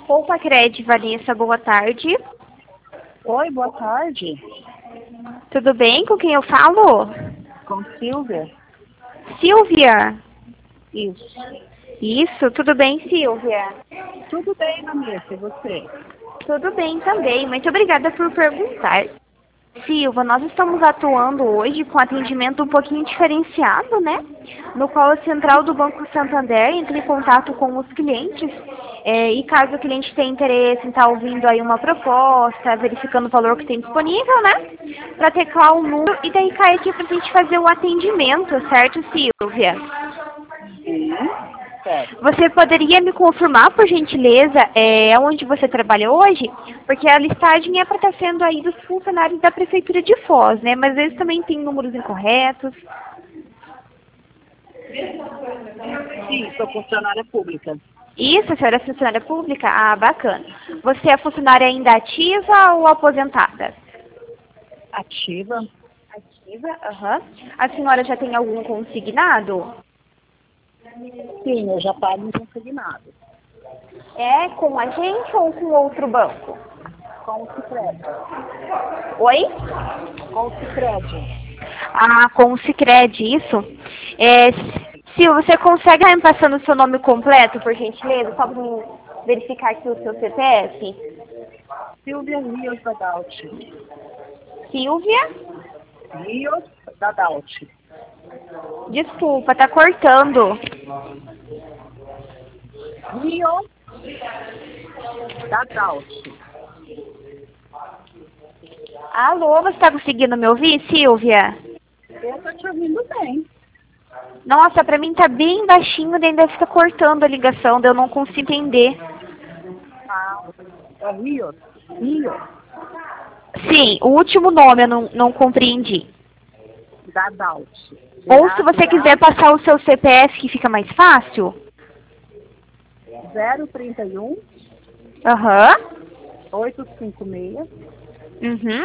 Opa, Cred, Vanessa, boa tarde. Oi, boa tarde. Tudo bem? Com quem eu falo? Com Silvia? Silvia. Isso. Isso, tudo bem, Silvia? Tudo bem, Vanessa, e você? Tudo bem também. Muito obrigada por perguntar. Silva, nós estamos atuando hoje com atendimento um pouquinho diferenciado, né? No qual a central do Banco Santander entra em contato com os clientes e caso o cliente tenha interesse em estar ouvindo aí uma proposta, verificando o valor que tem disponível, né? Para teclar o número e daí cai aqui para a gente fazer o atendimento, certo, Silvia? Sim, certo. Você poderia me confirmar, por gentileza, onde você trabalha hoje? Porque a listagem é para estar sendo aí dos funcionários da Prefeitura de Foz, né? Mas eles também têm números incorretos. Sim, sou funcionária pública. Isso, a senhora é funcionária pública? Ah, bacana. Você é funcionária ainda ativa ou aposentada? Ativa? Ativa, aham. A senhora já tem algum consignado? Sim, eu já pago em consignado. É com a gente ou com outro banco? Com o Sicredi. Oi? Com o Sicredi. Ah, com o Sicredi, isso? Se você consegue me passando o seu nome completo, por gentileza, só para mim verificar aqui o seu CPF? Silvia Rios Dadalt. Silvia? Rios Dadalt. Desculpa, tá cortando. Rios Dadalt. Alô, você tá conseguindo me ouvir, Silvia? Eu tô te ouvindo bem. Nossa, pra mim tá bem baixinho, daí ainda fica cortando a ligação, daí eu não consigo entender. Ah, é Rios. Rios Sim, o último nome eu não compreendi. Dadalt. Ou se você quiser passar o seu CPF, que fica mais fácil. 031 Aham. 856 Uhum.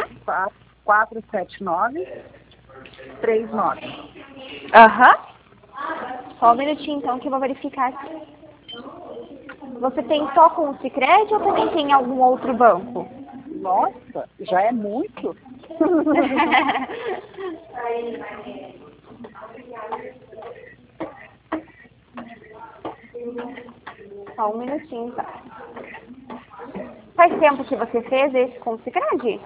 479 39. Aham. Só um minutinho então que eu vou verificar aqui. Você tem só com o Sicredi ou também tem algum outro banco? Nossa, já é muito. Só um minutinho, tá? Faz tempo que você fez esse com o Sicredi?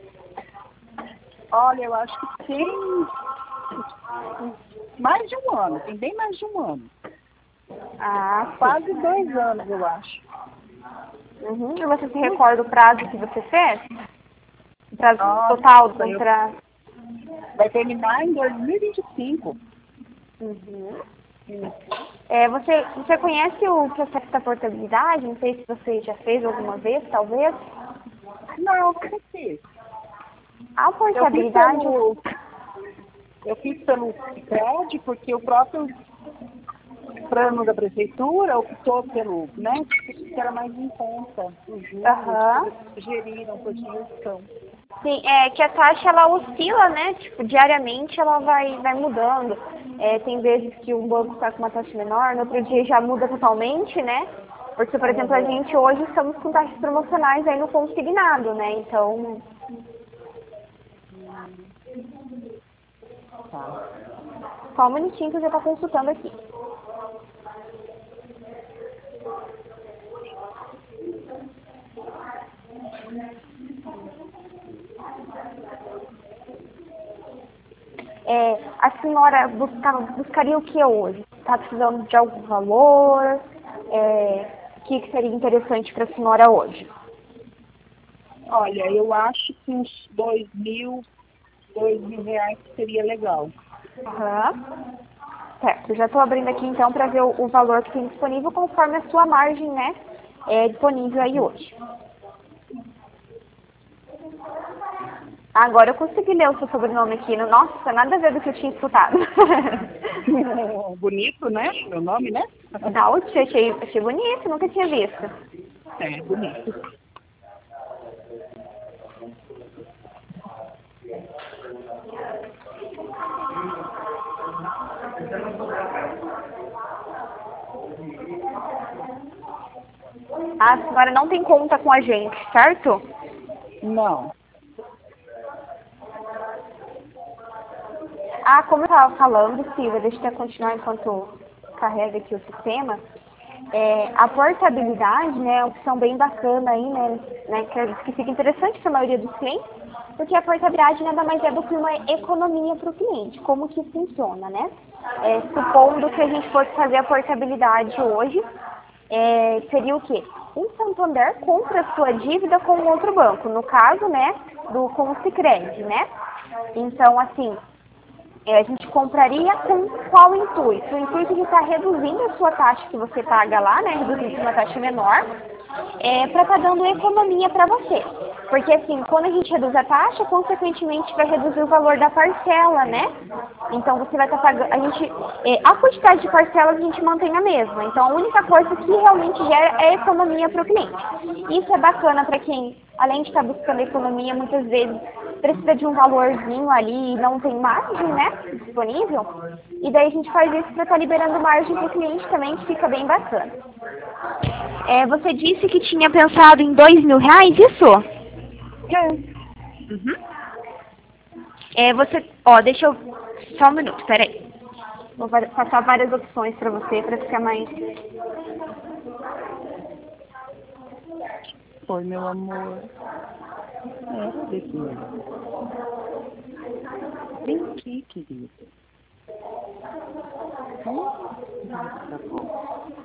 Olha, eu acho que tem mais de um ano, tem bem mais de um ano. Ah, Quase 2 anos, eu acho. uhum. E você se recorda o prazo que você fez? O prazo Nossa, total do contrato? vai terminar em 2025. Uhum. Você conhece o processo da portabilidade? Não sei se você já fez alguma vez, talvez. Não, não fiz. A portabilidade... Eu fiz pelo Sicredi, porque o próprio plano da prefeitura optou pelo, né, que era mais em conta, os juros, Aham. eles geriram por gestão. Sim, é que a taxa ela oscila, né? Tipo, diariamente ela vai mudando. Tem vezes que um banco está com uma taxa menor, no outro dia já muda totalmente, né? Porque, por exemplo, a gente hoje estamos com taxas promocionais aí no consignado, né? Então, Tá. só um minutinho que eu já estou consultando aqui. A senhora buscaria o que hoje? Está precisando de algum valor? O que seria interessante para a senhora hoje? Olha, eu acho que uns 2.000 reais seria legal. Aham. Certo, já estou abrindo aqui então para ver o valor que tem disponível conforme a sua margem, né? É disponível aí hoje. Agora eu consegui ler o seu sobrenome aqui. Nossa, nada a ver do que eu tinha escutado. Bonito, né? Meu nome, né? Daut, achei bonito, nunca tinha visto. É, bonito. A senhora não tem conta com a gente, certo? Não. Ah, como eu estava falando, Silvia, deixa eu continuar enquanto carrega aqui o sistema. A portabilidade, né, é uma opção bem bacana aí, né, que fica interessante para a maioria dos clientes, porque a portabilidade nada mais é do que uma economia para o cliente. Como que funciona, né? Supondo que a gente fosse fazer a portabilidade hoje, seria o quê? O Santander compra a sua dívida com um outro banco, no caso, né, com o Sicredi, né? Então, assim, a gente compraria com qual intuito? O intuito de estar reduzindo a sua taxa que você paga lá, né? Reduzindo para uma taxa menor, para estar dando economia para você. Porque assim, quando a gente reduz a taxa, consequentemente vai reduzir o valor da parcela, né? Então você vai estar pagando. A quantidade de parcelas a gente mantém a mesma. Então a única coisa que realmente gera é economia para o cliente. Isso é bacana para quem, além de estar buscando economia, muitas vezes precisa de um valorzinho ali e não tem margem, né, disponível. E daí a gente faz isso para estar liberando margem para o cliente também, que fica bem bacana. Você disse que tinha pensado em R$ 2.000, isso? Uhum. Deixa eu... Só um minuto, peraí. Vou passar várias opções para você, para ficar mais... Oi, meu amor. Desse Vem aqui, querida. Tá bom.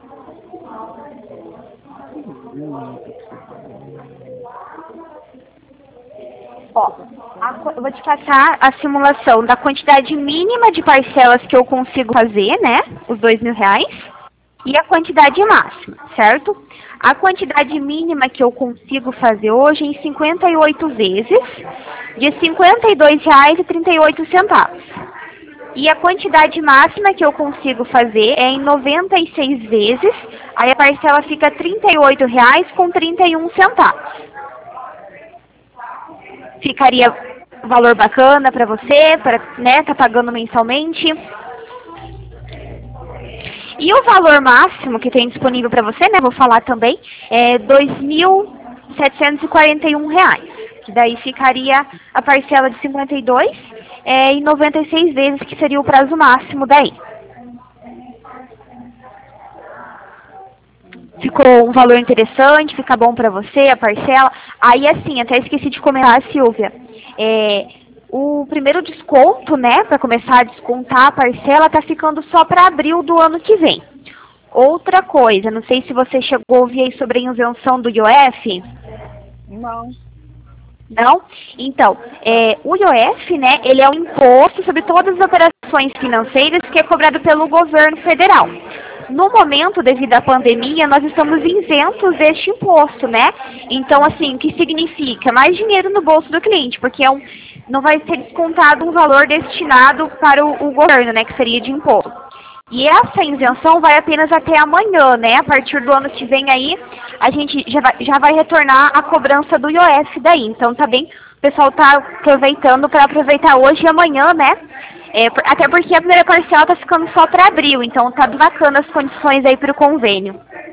Eu vou te passar a simulação da quantidade mínima de parcelas que eu consigo fazer, né? Os R$ 2.000. E a quantidade máxima, certo? A quantidade mínima que eu consigo fazer hoje é em 58 vezes, de R$ 52,38. E a quantidade máxima que eu consigo fazer é em 96 vezes, aí a parcela fica R$ 38,31. Ficaria um valor bacana para você, para, né, tá pagando mensalmente. E o valor máximo que tem disponível para você, né, vou falar também, é R$ 2.741, que daí ficaria a parcela de 52 e 96 vezes, que seria o prazo máximo daí. Ficou um valor interessante, fica bom para você, a parcela. Aí, assim, até esqueci de comentar, Silvia, o primeiro desconto, né, para começar a descontar a parcela, tá ficando só para abril do ano que vem. Outra coisa, não sei se você chegou a ouvir aí sobre a isenção do IOF. Não. Não? Então, o IOF, né, ele é um imposto sobre todas as operações financeiras que é cobrado pelo governo federal. No momento, devido à pandemia, nós estamos isentos deste imposto, né? Então, assim, o que significa? Mais dinheiro no bolso do cliente, porque não vai ser descontado um valor destinado para o governo, né, que seria de imposto. E essa isenção vai apenas até amanhã, né? A partir do ano que vem aí, a gente já vai retornar a cobrança do IOF daí. Então, tá bem, o pessoal tá aproveitando para aproveitar hoje e amanhã, né? Até porque a primeira parcela tá ficando só para abril, então tá bacana as condições aí para o convênio.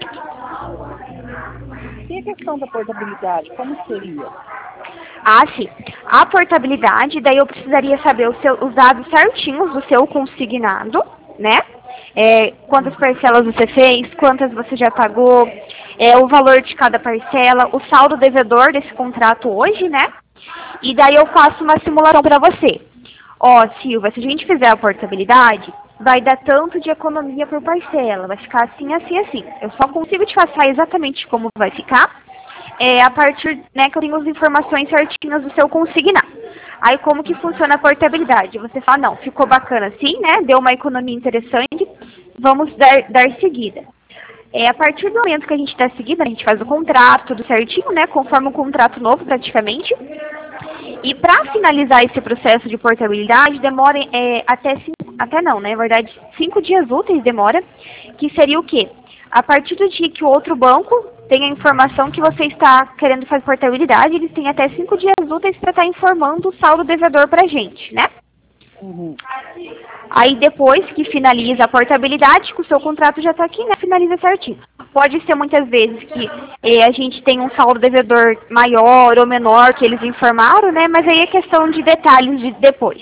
E a questão da portabilidade, como seria? Ah, sim. A portabilidade, daí eu precisaria saber os dados certinhos do seu consignado, né? Quantas parcelas você fez, quantas você já pagou, o valor de cada parcela, o saldo devedor desse contrato hoje, né? E daí eu faço uma simulação para você. Silvia, se a gente fizer a portabilidade, vai dar tanto de economia por parcela, vai ficar assim, assim, assim. Eu só consigo te passar exatamente como vai ficar, a partir, né, que eu tenho as informações certinhas do seu consignado. Aí como que funciona a portabilidade? Você fala, não, ficou bacana assim, né? Deu uma economia interessante, vamos dar seguida. A partir do momento que a gente dá seguida, a gente faz o contrato, tudo certinho, né? Conforme um contrato novo praticamente. E para finalizar esse processo de portabilidade, demora até não, né? Na verdade, 5 dias úteis demora, que seria o quê? A partir do dia que o outro banco tem a informação que você está querendo fazer portabilidade, eles têm até 5 dias úteis para estar informando o saldo devedor para a gente, né? Uhum. Aí depois que finaliza a portabilidade, que o seu contrato já está aqui, né? Finaliza certinho. Pode ser muitas vezes que a gente tem um saldo devedor maior ou menor que eles informaram, né? Mas aí é questão de detalhes de depois.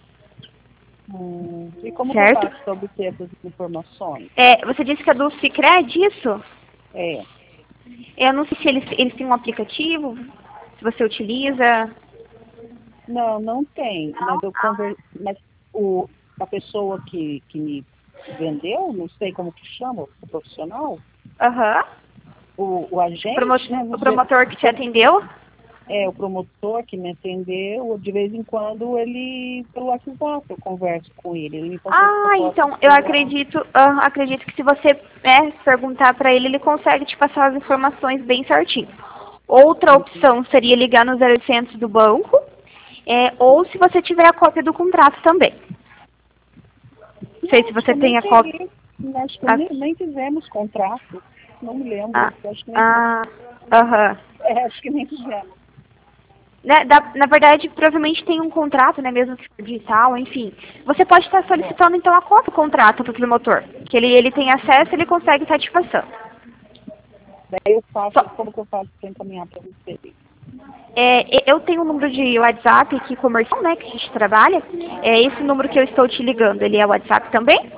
E como que eu Certo? faço para obter essas informações? Você disse que é do Sicredi, isso? É. Eu não sei se eles têm um aplicativo, se você utiliza. Não, não tem. Mas a pessoa que me vendeu, não sei como que chama, o profissional, Aham. o agente, né? O promotor que te atendeu? O promotor que me atendeu, de vez em quando ele, pelo WhatsApp, eu converso com ele. Ele me passou Então, eu acredito que se você perguntar para ele, ele consegue te passar as informações bem certinho. Outra opção seria ligar no 0800 do banco, ou se você tiver a cópia do contrato também. Não sei se você tem a cópia. Acho que nem fizemos contrato, não me lembro. Acho que nem, acho que nem fizemos. Na verdade, provavelmente tem um contrato, né, mesmo que for digital, enfim. Você pode estar solicitando, então, a cópia do contrato para o promotor, que ele tem acesso, ele consegue estar te passando. Daí eu faço, como que eu faço para encaminhar para você? Eu tenho um número de WhatsApp aqui comercial, né, que a gente trabalha. Esse número que eu estou te ligando, ele é WhatsApp também?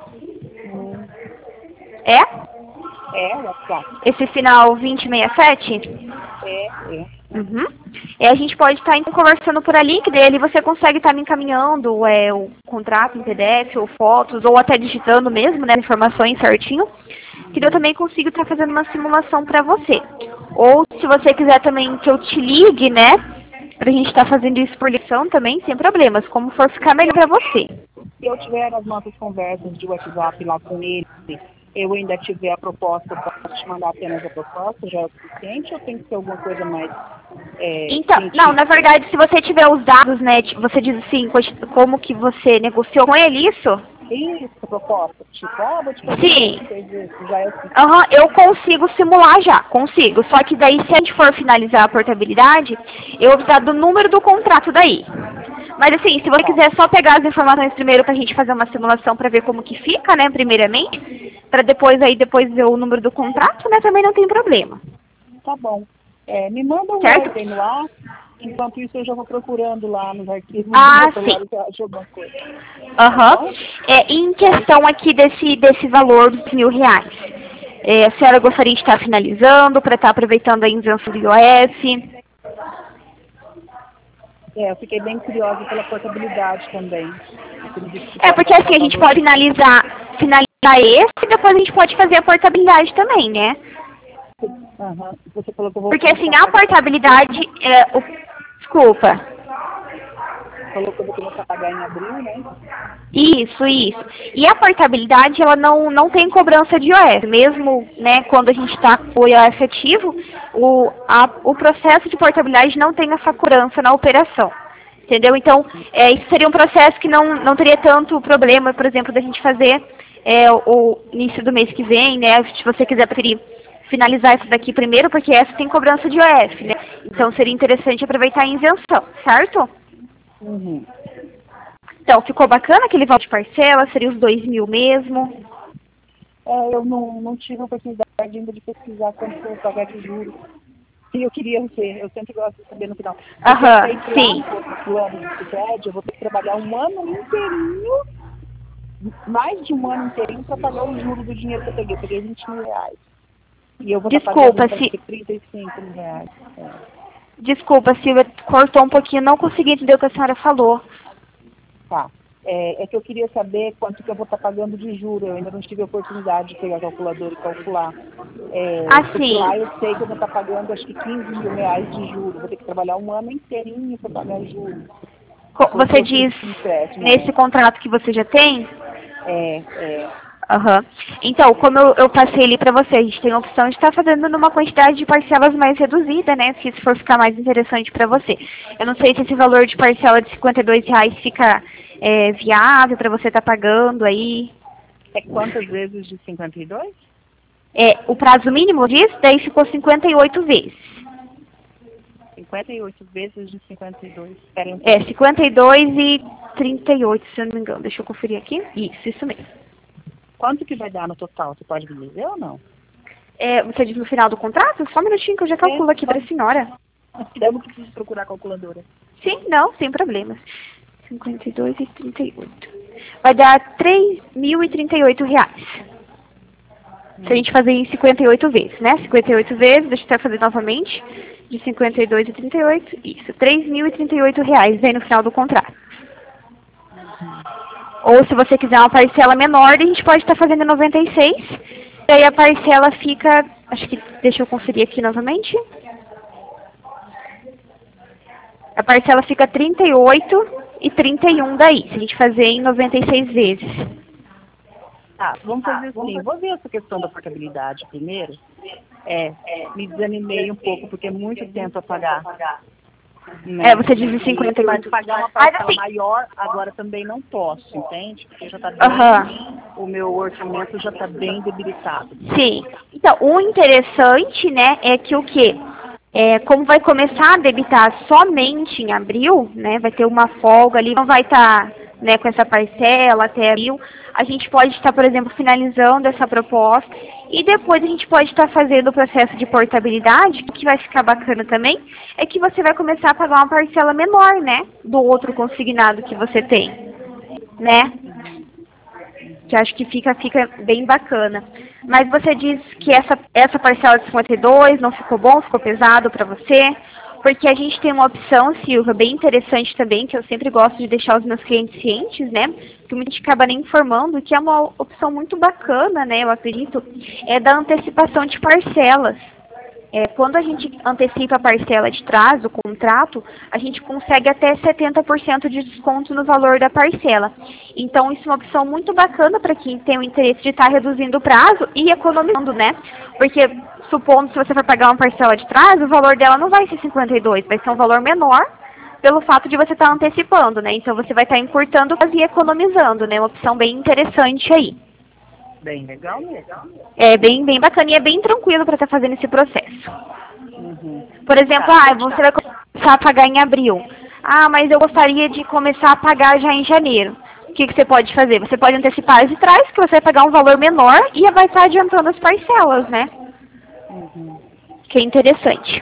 É? É, WhatsApp. Esse final 2067? Uhum. A gente pode estar então conversando por ali, que daí você consegue estar me encaminhando o contrato em PDF ou fotos, ou até digitando mesmo, né, informações certinho, que daí eu também consigo estar fazendo uma simulação para você. Ou se você quiser também que eu te ligue, né, pra gente estar fazendo isso por ligação também, sem problemas, como for ficar melhor para você. Se eu tiver as nossas conversas de WhatsApp lá com ele, eu ainda tiver a proposta, posso te mandar apenas a proposta, já é o suficiente, ou tem que ser alguma coisa mais... Então, não, na verdade, se você tiver os dados, né, você diz assim, como que você negociou com ele, isso? Isso, a proposta. Tipo, vou te fazer Sim. isso, já é o suficiente. Eu consigo simular já, consigo. Só que daí, se a gente for finalizar a portabilidade, eu vou precisar do número do contrato daí. Mas assim, se você quiser só pegar as informações primeiro pra gente fazer uma simulação pra ver como que fica, né, primeiramente, pra depois ver o número do contrato, né, também não tem problema. Tá bom. Me manda um ordem lá, enquanto isso eu já vou procurando lá nos arquivos do celular que eu acho alguma coisa. Em questão aqui desse valor dos R$1.000, a senhora gostaria de estar finalizando para estar aproveitando a isenção do IOF? Eu fiquei bem curiosa pela portabilidade também. Porque assim, a gente pode finalizar esse e depois a gente pode fazer a portabilidade também, né? Você falou que eu vou... Porque assim, a portabilidade... Desculpa. Falou que eu vou começar a pagar em abril, né? Isso. E a portabilidade, ela não tem cobrança de IOF. Mesmo, né, quando a gente está com o IOF ativo, o processo de portabilidade não tem essa cobrança na operação. Entendeu? Então, isso seria um processo que não teria tanto problema, por exemplo, da gente fazer o início do mês que vem, né? Se você quiser preferir finalizar isso daqui primeiro, porque essa tem cobrança de IOF, né? Então, seria interessante aproveitar a isenção, certo? Então, ficou bacana aquele valor de parcela? Seria os 2.000 mesmo? Eu não tive a oportunidade ainda de pesquisar quanto eu pagar de juros. E eu queria ver, eu sempre gosto de saber no final. Sim. Plano de crédito, eu vou ter que trabalhar um ano inteirinho, mais de um ano inteirinho, para pagar o juro do dinheiro que eu peguei. Eu peguei R$20.000. E eu vou estar pagando R$35.000. Desculpa, Silvia, cortou um pouquinho, não consegui entender o que a senhora falou. Tá. É que eu queria saber quanto que eu vou estar pagando de juros. Eu ainda não tive a oportunidade de pegar a calculadora e calcular. Porque lá eu sei que eu vou estar pagando acho que R$15.000 de juros. Vou ter que trabalhar um ano inteirinho para pagar juros. Você diz nesse contrato que você já tem? Então, como eu passei ali para você, a gente tem a opção de estar fazendo numa quantidade de parcelas mais reduzida, né? Se isso for ficar mais interessante para você. Eu não sei se esse valor de parcela de R$52 fica viável para você estar pagando aí. Quantas vezes de 52? O prazo mínimo disso, daí ficou 58 vezes. 58 vezes de 52. Espera um 52 e 38, se eu não me engano. Deixa eu conferir aqui. Isso mesmo. Quanto que vai dar no total? Você pode me dizer ou não? Você diz no final do contrato? Só um minutinho que eu já calculo aqui para a senhora. Eu preciso procurar a calculadora. Sim, não, sem problemas. 52 e 38. Vai dar R$3.038. Se a gente fazer em 58 vezes, né? 58 vezes, deixa eu até fazer novamente. De 52 e 38, isso. R$3.038 vem no final do contrato. Ou se você quiser uma parcela menor, a gente pode estar fazendo em 96. E aí a parcela fica, acho que, deixa eu conferir aqui novamente. A parcela fica 38 e 31 daí, se a gente fazer em 96 vezes. Vamos fazer assim. Vou ver essa questão da portabilidade primeiro. Me desanimei um pouco, porque é muito tempo a pagar. Né? Você diz em 58. Mas pagar uma parcela maior, agora também não posso, entende? Porque já está o meu orçamento já está bem debilitado. Sim. Então, o interessante, né, é que o quê? Como vai começar a debitar somente em abril, né, vai ter uma folga ali, não vai estar, né, com essa parcela até abril, a gente pode estar, por exemplo, finalizando essa proposta e depois a gente pode estar fazendo o processo de portabilidade. O que vai ficar bacana também é que você vai começar a pagar uma parcela menor, né, do outro consignado que você tem, né? Que acho que fica bem bacana. Mas você diz que essa parcela de 52 não ficou bom, ficou pesado para você? Porque a gente tem uma opção, Silvia, bem interessante também, que eu sempre gosto de deixar os meus clientes cientes, né? Que muita gente acaba nem informando, que é uma opção muito bacana, né? Eu acredito, é da antecipação de parcelas. Quando a gente antecipa a parcela de trás do contrato, a gente consegue até 70% de desconto no valor da parcela. Então, isso é uma opção muito bacana para quem tem o interesse de estar reduzindo o prazo e economizando, né? Porque, supondo, se você for pagar uma parcela de trás, o valor dela não vai ser 52, vai ser um valor menor pelo fato de você estar antecipando, né? Então, você vai estar encurtando e economizando, né? Uma opção bem interessante aí. Bem legal mesmo. É bem bacana e é bem tranquilo para estar fazendo esse processo. Por exemplo, você vai começar a pagar em abril. Mas eu gostaria de começar a pagar já em janeiro. O que você pode fazer? Você pode antecipar as de trás, que você vai pagar um valor menor e vai estar adiantando as parcelas, né? Que é interessante.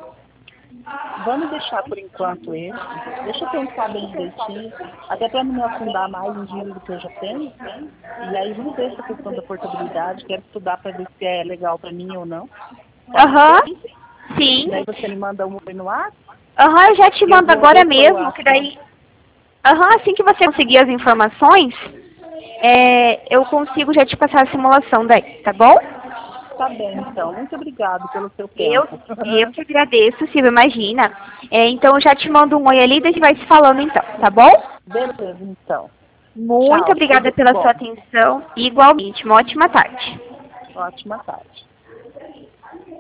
Vamos deixar por enquanto esse. Deixa eu pensar bem direitinho, até para não me afundar mais em dinheiro do que eu já tenho. E aí vamos ver essa questão da portabilidade. Quero estudar para ver se é legal para mim ou não. Sim. Daí você me manda um no ar? Eu já te mando agora mesmo, que daí... assim que você conseguir as informações, eu consigo já te passar a simulação daí, tá bom? Tá bem, então. Muito obrigado pelo seu tempo. Eu que agradeço, Silvia, imagina. Então, eu já te mando um oi ali e a gente vai se falando então, tá bom? Beleza, então. Muito obrigada pela sua atenção e igualmente, uma ótima tarde. Ótima tarde.